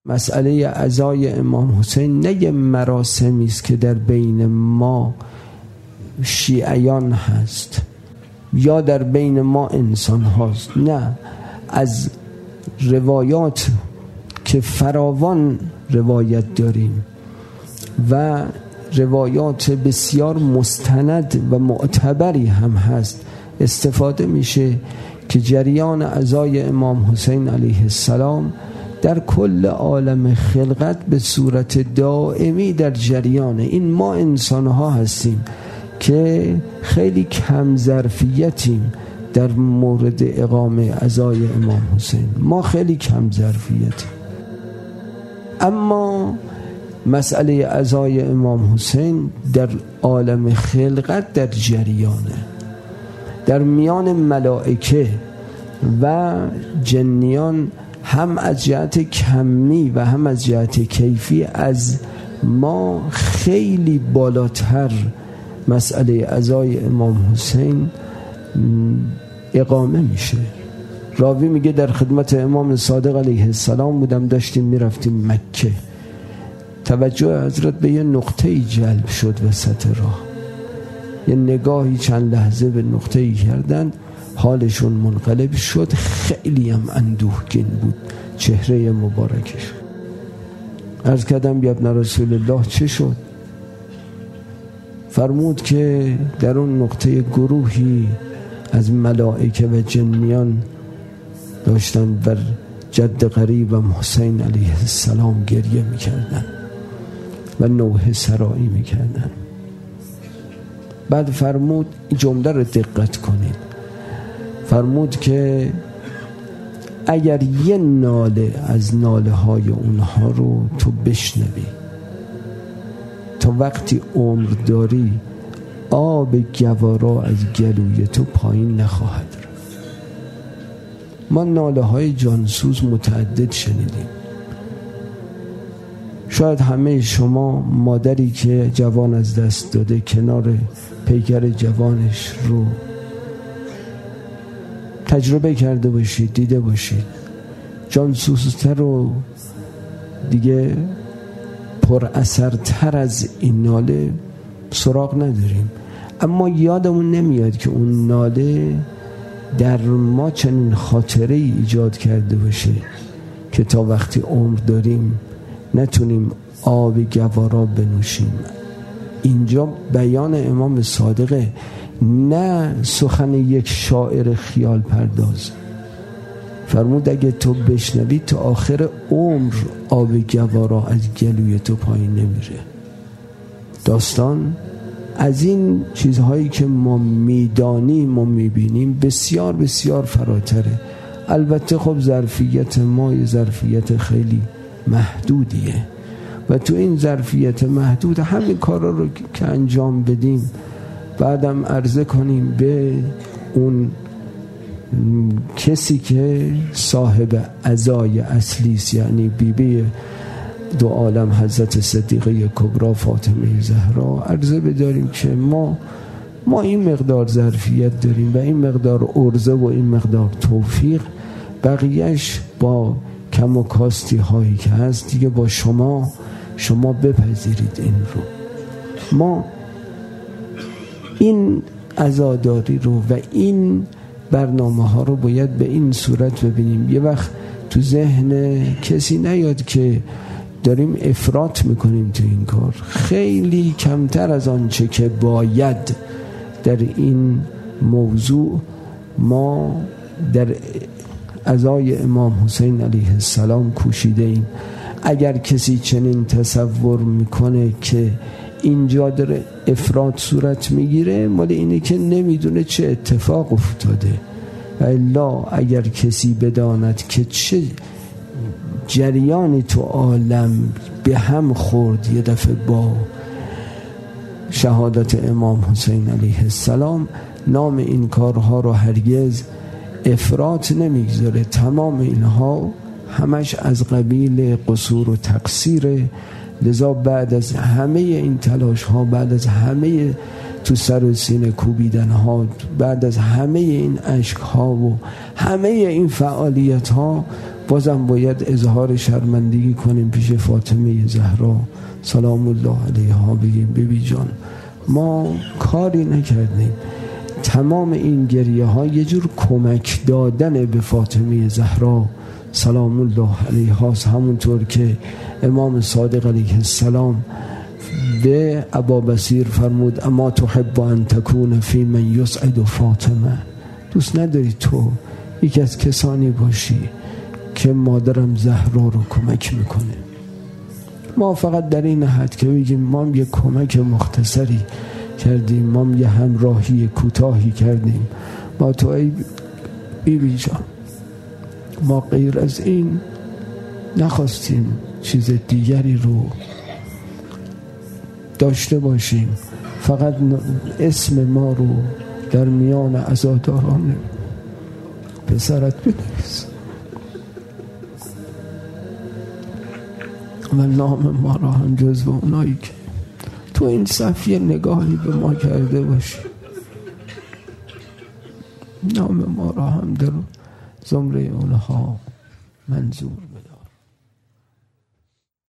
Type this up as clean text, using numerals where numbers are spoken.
مسئله عزای امام حسین نه یه مراسمی است که در بین ما شیعیان هست یا در بین ما انسان هاست، نه، از روایات که فراوان روایت داریم و روایات بسیار مستند و معتبری هم هست استفاده میشه که جریان عزای امام حسین علیه السلام در کل عالم خلقت به صورت دائمی در جریانه. این ما انسان ها هستیم که خیلی کم ظرفیتیم در مورد اقامه عزای امام حسین، ما خیلی کم ظرفیتیم، اما مسئله عزای امام حسین در عالم خلقت در جریانه، در میان ملائکه و جنیان، هم از جهت کمی و هم از جهت کیفی از ما خیلی بالاتر مسئله عزای امام حسین اقامه میشه. راوی میگه در خدمت امام صادق علیه السلام بودم، داشتیم میرفتیم مکه، توجه حضرت به یه نقطه‌ای جلب شد وسط راه، یه نگاهی چند لحظه به نقطه‌ای کردن، حالشون منقلب شد، خیلی هم اندوهگین بود چهره مبارکش. عرض کردم یا ابن رسول الله چه شد؟ فرمود که در اون نقطه گروهی از ملائکه و جنیان داشتن بر جد قریبم حسین علیه السلام گریه میکردن و نوحه سرایی میکردن. بعد فرمود، این جمله رو دقت کنید، فرمود که اگر یه ناله از ناله های اونها رو تو بشنوی تا وقتی عمر داری، آب گوارا از گلوی تو پایین نخواهد رفت. ما ناله های جانسوز متعدد شنیدیم. شاید همه شما مادری که جوان از دست داده کنار پیکر جوانش رو تجربه کرده باشید، دیده باشید. جانسوزتر و دیگه پر اثرتر از این ناله سراغ نداریم، اما یادمون نمیاد که اون ناله در ما چنین خاطره ای ایجاد کرده باشه که تا وقتی عمر داریم نتونیم آب گوارا بنوشیم. اینجا بیان امام صادقه، نه سخن یک شاعر خیال پرداز. فرمود اگه تو بشنوی تا آخر عمر آب گوارا از گلوی تو پایین نمیره. داستان از این چیزهایی که ما میدانیم و میبینیم بسیار بسیار فراتره. البته خب ظرفیت ما یه ظرفیت خیلی محدودیه و تو این ظرفیت محدود همین کارا رو که انجام بدیم، بعدم عرضه کنیم به اون کسی که صاحب عزای اصلی است، یعنی بیبی دو عالم حضرت صدیقه کبری فاطمه زهرا، عرضه بداریم که ما این مقدار ظرفیت داریم و این مقدار عرضه و این مقدار توفیق، بقیهش با کم و کاستی هایی که هست دیگه با شما بپذیرید این رو. ما این عزاداری رو و این برنامه ها رو باید به این صورت ببینیم. یه وقت تو ذهن کسی نیاد که داریم افراط میکنیم تو این کار، خیلی کمتر از آنچه که باید در این موضوع ما در عزای امام حسین علیه السلام کوشیده ایم. اگر کسی چنین تصور میکنه که اینجا داره افراط صورت میگیره، مال اینه که نمیدونه چه اتفاق افتاده. و الا اگر کسی بداند که چه جریانی تو عالم به هم خورد یه دفعه با شهادت امام حسین علیه السلام، نام این کارها رو هرگز افراط نمیگذاره. تمام اینها همش از قبیل قصور و تقصیر. لذا بعد از همه این تلاش ها، بعد از همه تو سر و سینه کوبیدن ها، بعد از همه این اشک ها و همه این فعالیت ها، بازم باید اظهار شرمندگی کنیم پیش فاطمه زهرا سلام الله علیها، بگیم ببی جان ما کاری نکردیم، تمام این گریه ها یه جور کمک دادن به فاطمه زهرا سلام الله علیها، همونطور که امام صادق علیه السلام به ابابصیر فرمود اما تحب ان تکون فی من یسعد فاطمه، دوست نداری تو یکی از کسانی باشی که مادرم زهرا رو کمک میکنه. ما فقط در این حد که بگیم ما هم یه کمک مختصری کردیم، ما هم یه همراهی کوتاهی کردیم با تو ای بیبی جان، ما غیر از این نخواستیم چیز دیگری رو داشته باشیم، فقط اسم ما رو در میان عزاداران پسرت بنویس و نام ما را هم جزو اونایی که تو این صفحه نگاهی به ما کرده باشی، نام ما را هم در زمره اونها منظور بدار.